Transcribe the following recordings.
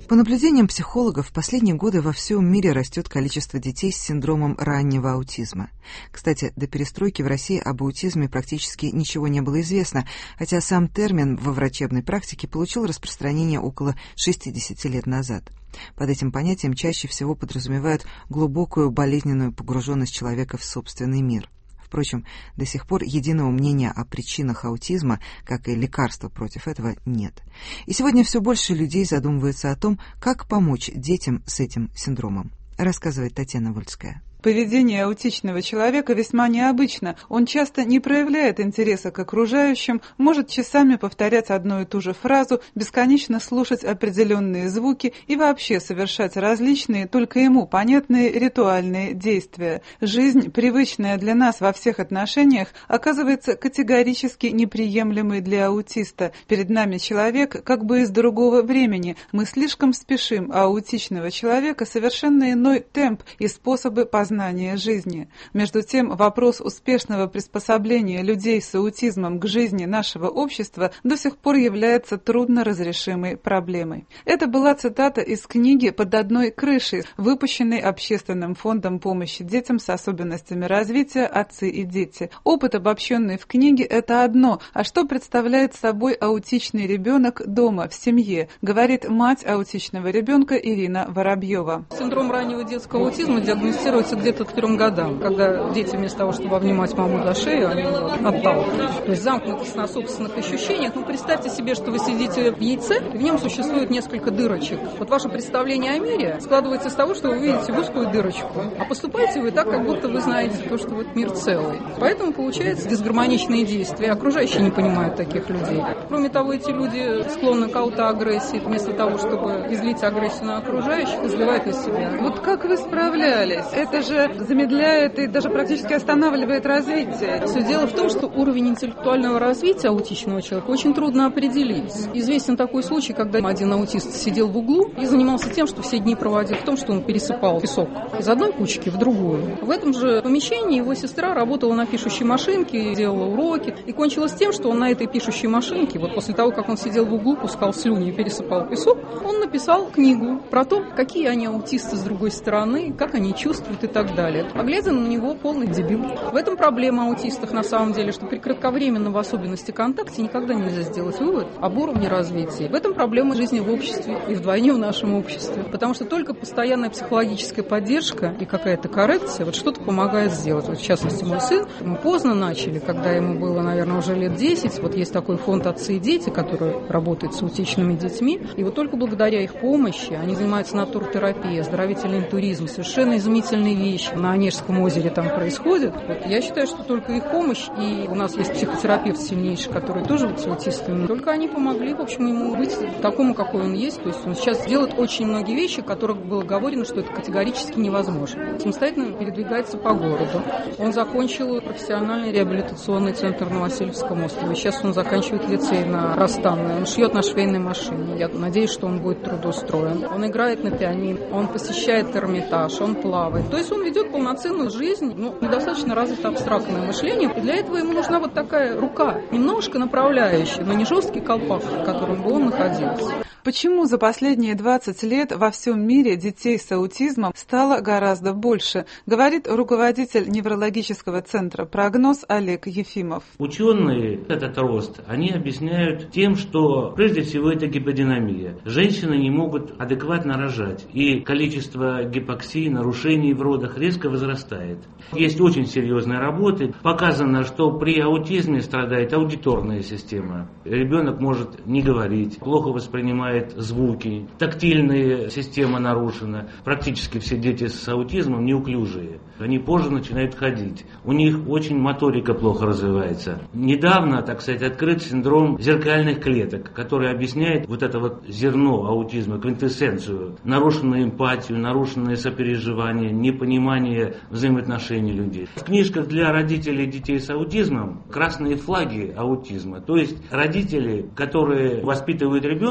По наблюдениям психологов, в последние годы во всем мире растет количество детей с синдромом раннего аутизма. Кстати, до перестройки в России об аутизме практически ничего не было известно, хотя сам термин во врачебной практике получил распространение около 60 лет назад. Под этим понятием чаще всего подразумевают глубокую болезненную погруженность человека в собственный мир. Впрочем, до сих пор единого мнения о причинах аутизма, как и лекарства против этого, нет. И сегодня все больше людей задумываются о том, как помочь детям с этим синдромом, рассказывает Татьяна Вольская. Поведение аутичного человека весьма необычно. Он часто не проявляет интереса к окружающим, может часами повторять одну и ту же фразу, бесконечно слушать определенные звуки и вообще совершать различные, только ему понятные ритуальные действия. Жизнь, привычная для нас во всех отношениях, оказывается категорически неприемлемой для аутиста. Перед нами человек как бы из другого времени. Мы слишком спешим, а у аутичного человека совершенно иной темп и способы познания жизни. Между тем, вопрос успешного приспособления людей с аутизмом к жизни нашего общества до сих пор является трудно разрешимой проблемой. Это была цитата из книги «Под одной крышей», выпущенной Общественным фондом помощи детям с особенностями развития «Отцы и дети». Опыт, обобщенный в книге, это одно, а что представляет собой аутичный ребенок дома, в семье, говорит мать аутичного ребенка Ирина Воробьева. Синдром раннего детского аутизма диагностируется где-то к 3 годам, когда дети вместо того, чтобы обнимать маму за шею, они отталкивают. То есть замкнутость на собственных ощущениях. Представьте себе, что вы сидите в яйце, и в нем существует несколько дырочек. Вот ваше представление о мире складывается из того, что вы видите узкую дырочку, а поступаете вы так, как будто вы знаете то, что вот мир целый. Поэтому получается дисгармоничные действия. Окружающие не понимают таких людей. Кроме того, эти люди склонны к аутоагрессии. Вместо того, чтобы излить агрессию на окружающих, изливают на себя. Вот как вы справлялись? Это же замедляет и даже практически останавливает развитие. Все дело в том, что уровень интеллектуального развития аутичного человека очень трудно определить. Известен такой случай, когда один аутист сидел в углу и занимался тем, что все дни проводил в том, что он пересыпал песок из одной кучки в другую. В этом же помещении его сестра работала на пишущей машинке, делала уроки, и кончилось тем, что он на этой пишущей машинке, вот после того, как он сидел в углу, пускал слюни и пересыпал песок, он написал книгу про то, какие они аутисты с другой стороны, как они чувствуют и так далее. А глядя на него, полный дебил. В этом проблема аутистов на самом деле, что при кратковременном, в особенности, контакте никогда нельзя сделать вывод об уровне развития. В этом проблема жизни в обществе и вдвойне в нашем обществе. Потому что только постоянная психологическая поддержка и какая-то коррекция вот что-то помогает сделать. Вот в частности, мой сын, мы поздно начали, когда ему было, наверное, уже лет 10. Вот есть такой фонд «Отцы и дети», который работает с аутичными детьми. И вот только благодаря их помощи, они занимаются натуртерапией, оздоровительным туризмом, совершенно изумительные вещи на Онежском озере там происходит. Вот я считаю, что только их помощь, и у нас есть психотерапевт сильнейший, который тоже вот с аутистами, только они помогли, в общем, ему быть такому, какой он есть. То есть он сейчас делает очень многие вещи, о которых было говорено, что это категорически невозможно. Самостоятельно передвигается по городу. Он закончил профессиональный реабилитационный центр на Васильевском острове. Сейчас он заканчивает лицей на Ростанной. Он шьет на швейной машине. Я надеюсь, что он будет трудоустроен. Он играет на пианино, он посещает Эрмитаж, он плавает. То есть он ведет полноценную жизнь, но недостаточно развито абстрактное мышление. И для этого ему нужна вот такая рука, немножко направляющая, но не жесткий колпак, в котором бы он находился. Почему за последние 20 лет во всем мире детей с аутизмом стало гораздо больше, говорит руководитель неврологического центра «Прогноз» Олег Ефимов. Ученые этот рост, они объясняют тем, что прежде всего это гиподинамия. Женщины не могут адекватно рожать, и количество гипоксии, нарушений в родах резко возрастает. Есть очень серьезные работы. Показано, что при аутизме страдает аудиторная система. Ребенок может не говорить, плохо воспринимает звуки, тактильная система нарушена. Практически все дети с аутизмом неуклюжие. Они позже начинают ходить. У них очень моторика плохо развивается. Недавно, так сказать, открыт синдром зеркальных клеток, который объясняет вот это вот зерно аутизма, квинтэссенцию, нарушенную эмпатию, нарушенное сопереживание, непонимание взаимоотношений людей. В книжках для родителей детей с аутизмом красные флаги аутизма. То есть родители, которые воспитывают ребенка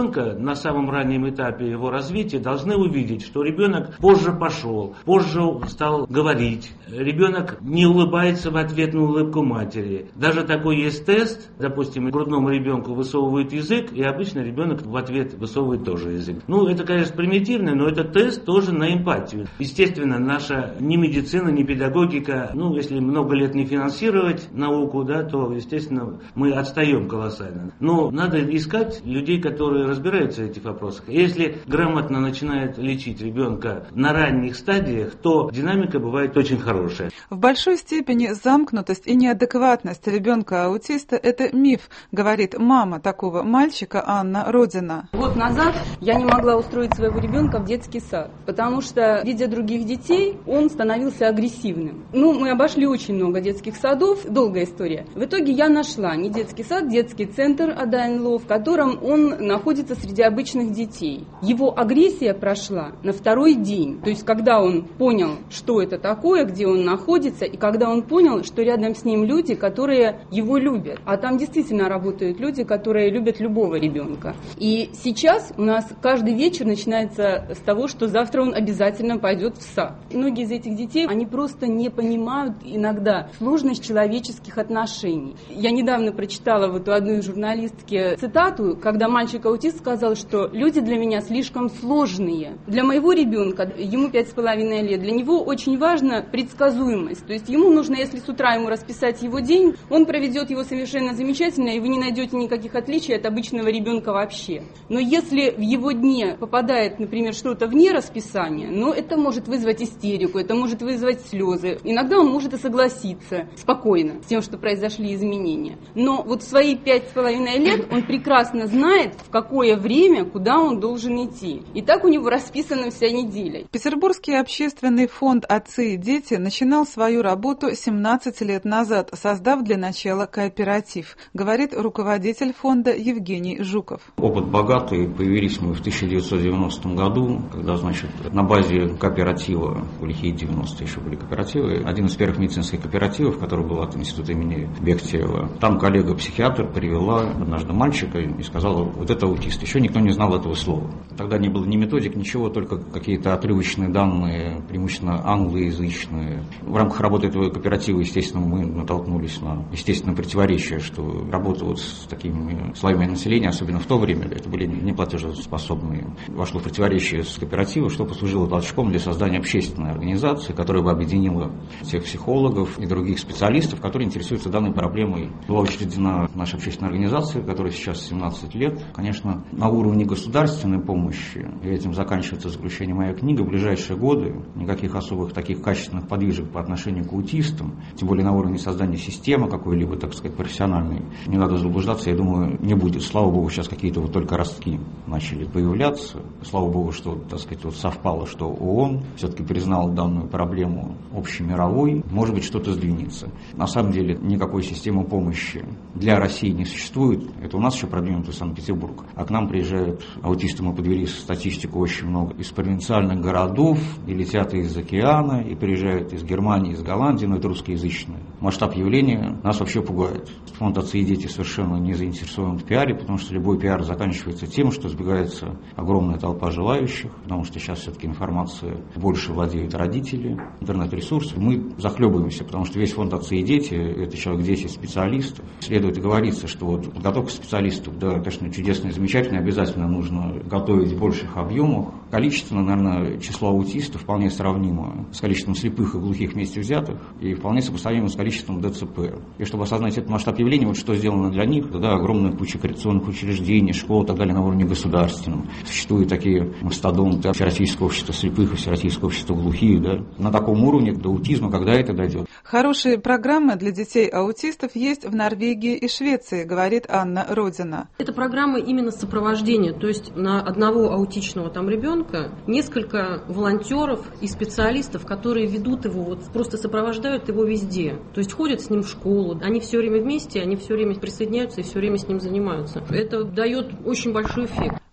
на самом раннем этапе его развития должны увидеть, что ребенок позже пошел, позже стал говорить. Ребенок не улыбается в ответ на улыбку матери. Даже такой есть тест, допустим, грудному ребенку высовывают язык, и обычно ребенок в ответ высовывает тоже язык. Это, конечно, примитивно, но это тест тоже на эмпатию. Естественно, наша ни медицина, ни педагогика, если много лет не финансировать науку, то, естественно, мы отстаем колоссально. Но надо искать людей, которые разбираются в этих вопросах. Если грамотно начинают лечить ребенка на ранних стадиях, то динамика бывает очень хорошая. В большой степени замкнутость и неадекватность ребенка-аутиста – это миф, говорит мама такого мальчика Анна Родина. Год назад я не могла устроить своего ребенка в детский сад, потому что, видя других детей, он становился агрессивным. Мы обошли очень много детских садов, долгая история. В итоге я нашла не детский сад, детский центр Адайнло, в котором он находится среди обычных детей. Его агрессия прошла на второй день. То есть, когда он понял, что это такое, где он находится, и когда он понял, что рядом с ним люди, которые его любят. А там действительно работают люди, которые любят любого ребенка. И сейчас у нас каждый вечер начинается с того, что завтра он обязательно пойдет в сад. Многие из этих детей, они просто не понимают иногда сложность человеческих отношений. Я недавно прочитала у одной журналистки цитату, когда мальчик-аутист сказал, что люди для меня слишком сложные. Для моего ребенка, ему 5,5 лет, для него очень важна предсказуемость. То есть ему нужно, если с утра ему расписать его день, он проведет его совершенно замечательно, и вы не найдете никаких отличий от обычного ребенка вообще. Но если в его дне попадает, например, что-то вне расписания, это может вызвать истерику, это может вызвать слезы. Иногда он может и согласиться спокойно с тем, что произошли изменения. Но в свои 5,5 лет он прекрасно знает, в какое время, куда он должен идти. И так у него расписана вся неделя. Петербургский общественный фонд «Отцы и дети» начинал свою работу 17 лет назад, создав для начала кооператив, говорит руководитель фонда Евгений Жуков. Опыт богатый. Появились мы в 1990 году, когда, на базе кооператива, в лихие 90-е еще были кооперативы, один из первых медицинских кооперативов, который был от института имени Бехтерева. Там коллега-психиатр привела однажды мальчика и сказала, это аутист. Еще никто не знал этого слова. Тогда не было ни методик, ничего, только какие-то отрывочные данные, преимущественно англоязычные. В рамках работы этого кооператива, естественно, мы натолкнулись на естественное противоречие, что работа с такими слоями населения, особенно в то время, это были неплатежеспособные, вошло в противоречие с кооперативом, что послужило толчком для создания общественной организации, которая бы объединила всех психологов и других специалистов, которые интересуются данной проблемой. Была учреждена наша общественная организация, которая сейчас 17 лет. Конечно, на уровне государственной помощи, и этим заканчивается заключение моей книги, в ближайшие годы никаких особых таких качественных подвижек по отношению к аутистам, тем более на уровне создания системы какой-либо, так сказать, профессиональной, не надо заблуждаться, я думаю, не будет. Слава богу, сейчас какие-то только ростки начали появляться. Слава богу, что, так сказать, совпало, что ООН все-таки признал данную проблему общемировой. Может быть, что-то сдвинется. На самом деле, никакой системы помощи для России не существует. Это у нас еще продвинутый Санкт-Петербург. А к нам приезжают аутисты, мы подвели статистику очень много из провинциальных городов, и летят из океана, и приезжают из Германии, из Голландии, но это русскоязычные. Масштаб явления нас вообще пугает. Фонд «Отцы и дети» совершенно не заинтересован в пиаре, потому что любой пиар заканчивается тем, что сбегается огромная толпа желающих, потому что сейчас все-таки информация больше владеют родители, интернет-ресурсы. Мы захлебываемся, потому что весь фонд «Отцы и дети» – это человек 10 специалистов. Следует и говорится, что подготовка специалистов, да, конечно, чудесно и замечательно, обязательно нужно готовить в больших объемах. Количественно, наверное, число аутистов вполне сравнимо с количеством слепых и глухих вместе взятых, и вполне сопоставимо с количеством ДЦП. И чтобы осознать этот масштаб явления, что сделано для них, да, огромная куча коррекционных учреждений, школ и так далее на уровне государственном. Существуют такие мастодонты Всероссийского общества слепых и Всероссийского общества глухих, да. На таком уровне до аутизма, когда это дойдет. Хорошие программы для детей-аутистов есть в Норвегии и Швеции, говорит Анна Родина. Это программа именно сопровождения, то есть на одного аутичного ребенка несколько волонтеров и специалистов, которые ведут его, просто сопровождают его везде. То есть ходят с ним в школу, они все время вместе, они все время присоединяются и все время с ним занимаются. Это дает очень большой эффект.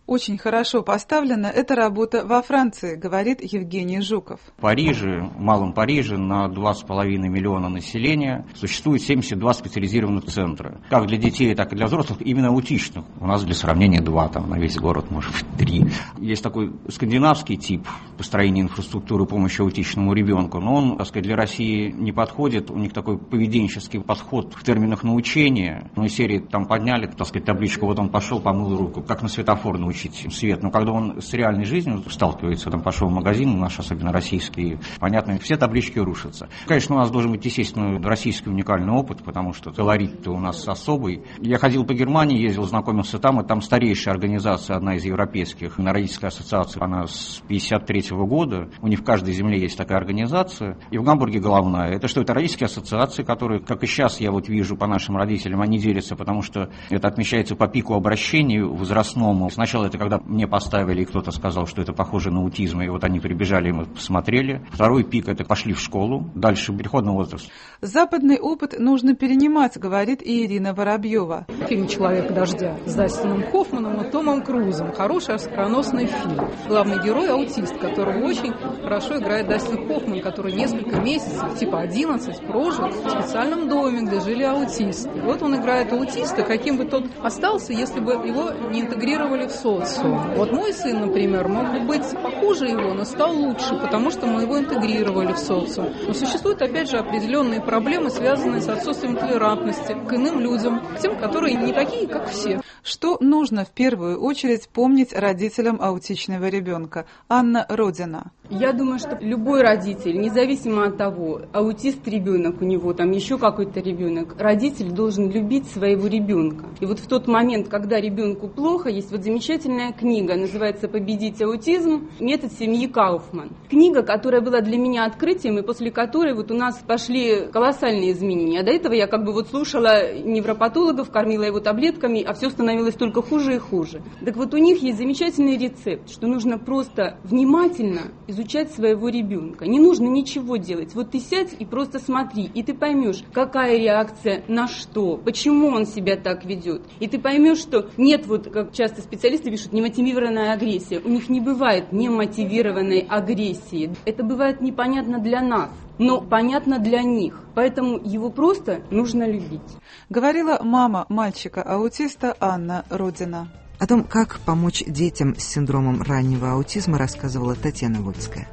Очень хорошо поставлена эта работа во Франции, говорит Евгений Жуков. В Париже, в Малом Париже, на 2,5 миллиона населения существует 72 специализированных центра. Как для детей, так и для взрослых, именно аутичных. У нас для сравнения 2, там на весь город, может быть, 3. Есть такой скандинавский тип построения инфраструктуры помощи аутичному ребенку, но он, так сказать, для России не подходит. У них такой поведенческий подход в терминах научения. Ну, из серии там подняли, так сказать, табличку, вот он пошел, помыл руку, как на светофор научить свет. Но когда он с реальной жизнью сталкивается, там пошел в магазин, наш, особенно российский, понятно, все таблички рушатся. Конечно, у нас должен быть, естественно, российский уникальный опыт, потому что колорит-то у нас особый. Я ходил по Германии, ездил, знакомился там, и там старейшая организация, одна из европейских, родительская ассоциация, она с 1953 года, у них в каждой земле есть такая организация, и в Гамбурге головная. Это что, это родительские ассоциации, которые, как и сейчас я вот вижу по нашим родителям, они делятся, потому что это отмечается по пику обращений возрастному. Сначала это когда мне поставили, и кто-то сказал, что это похоже на аутизм, и вот они прибежали, и мы посмотрели. Второй пик – это пошли в школу, дальше переходный возраст. Западный опыт нужно перенимать, говорит и Ирина Воробьева. Фильм «Человек дождя» с Дастином Хоффманом и Томом Крузом. Хороший оскароносный фильм. Главный герой – аутист, которого очень хорошо играет Дастин Хоффман, который несколько месяцев, типа 11, прожил в специальном доме, где жили аутисты. И вот он играет аутиста, каким бы тот остался, если бы его не интегрировали в социум. Вот мой сын, например, мог бы быть похуже его, но стал лучше, потому что мы его интегрировали в социум. Но существуют, опять же, определенные проблемы, связанные с отсутствием толерантности к иным людям, к тем, которые не такие, как все. Что нужно в первую очередь помнить родителям аутичного ребенка? Анна Родина. Я думаю, что любой родитель, независимо от того, аутист ребенок у него, там еще какой-то ребенок, родитель должен любить своего ребенка. И вот в тот момент, когда ребенку плохо, есть вот замечательная книга, называется «Победить аутизм. Метод семьи Кауфман». Книга, которая была для меня открытием, и после которой вот у нас пошли колоссальные изменения. А до этого я как бы вот слушала невропатологов, кормила его таблетками, а все становилось только хуже и хуже. Так вот у них есть замечательный рецепт, что нужно просто внимательно изучать своего ребенка. Не нужно ничего делать. Вот ты сядь и просто смотри, и ты поймешь, какая реакция на что, почему он себя так ведет. И ты поймешь, что нет, вот как часто специалисты пишут, немотивированная агрессия. У них не бывает немотивированной агрессии. Это бывает непонятно для нас, но понятно для них. Поэтому его просто нужно любить. Говорила мама мальчика-аутиста Анна Родина. О том, как помочь детям с синдромом раннего аутизма, рассказывала Татьяна Вольская.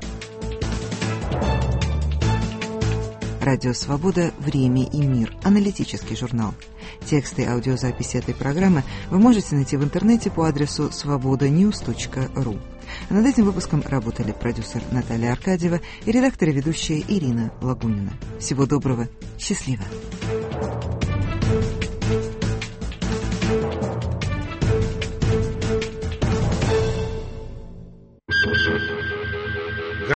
Радио «Свобода. Время и мир». Аналитический журнал. Тексты и аудиозаписи этой программы вы можете найти в интернете по адресу svobodanews.ru. А над этим выпуском работали продюсер Наталья Аркадьева и редактор и ведущая Ирина Лагунина. Всего доброго. Счастливо.